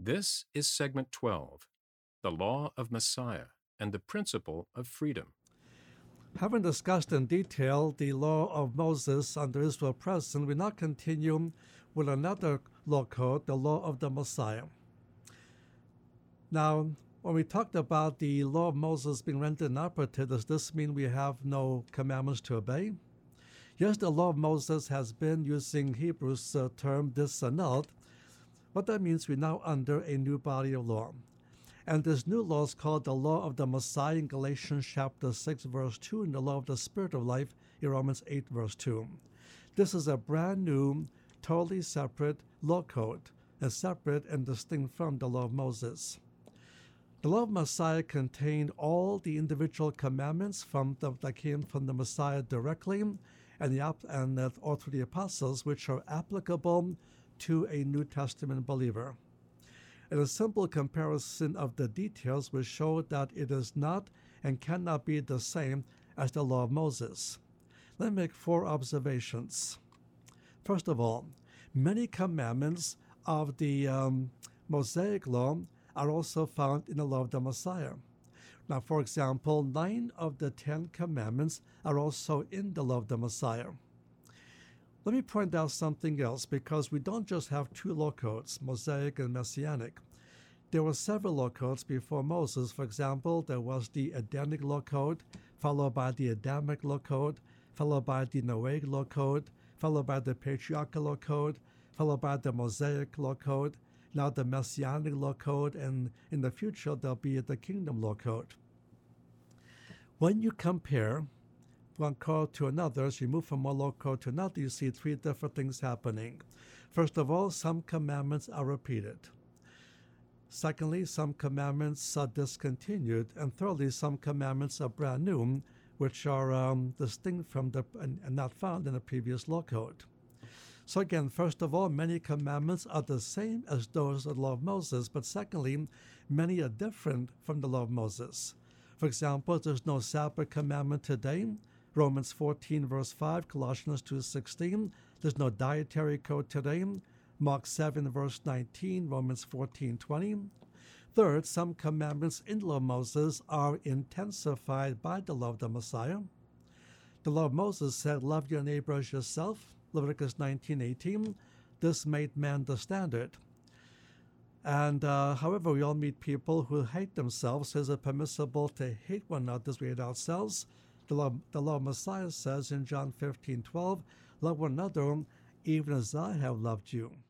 This is segment 12, the law of Messiah and the principle of freedom. Having discussed in detail the law of Moses under Israel present, we now continue with another law code, the law of the Messiah. Now, when we talked about the law of Moses being rendered inoperative, does this mean we have no commandments to obey? Yes, the law of Moses has been, using Hebrew's term, disannulled. What that means, we're now under a new body of law. And this new law is called the law of the Messiah in Galatians chapter 6, verse 2, and the law of the Spirit of life in Romans 8, verse 2. This is a brand new, totally separate law code, and separate and distinct from the law of Moses. The law of Messiah contained all the individual commandments that came from the Messiah directly, and all through the apostles, which are applicable to a New Testament believer. And a simple comparison of the details will show that it is not and cannot be the same as the law of Moses. Let me make 4 observations. First of all, many commandments of the Mosaic law are also found in the law of the Messiah. Now, for example, 9 of the 10 commandments are also in the law of the Messiah. Let me point out something else, because we don't just have 2 law codes, Mosaic and Messianic. There were several law codes before Moses. For example, there was the Edenic law code, followed by the Adamic law code, followed by the Noahic law code, followed by the Patriarchal law code, followed by the Mosaic law code, now the Messianic law code, and in the future there'll be the Kingdom law code. When you compare one code to another, as you move from one law code to another, you see 3 different things happening. First of all, some commandments are repeated. Secondly, some commandments are discontinued. And thirdly, some commandments are brand new, which are distinct from and not found in the previous law code. So again, first of all, many commandments are the same as those of the law of Moses, but secondly, many are different from the law of Moses. For example, there's no Sabbath commandment today. Romans 14, verse 5, Colossians 2:16. There's no dietary code today. Mark 7, verse 19, Romans 14:20. Third, some commandments in the law of Moses are intensified by the law of the Messiah. The law of Moses said, love your neighbor as yourself, Leviticus 19:18. This made man the standard. And however, we all meet people who hate themselves. Is it permissible to hate one another as we hate ourselves? The law of Messiah says in John 15:12, love one another even as I have loved you.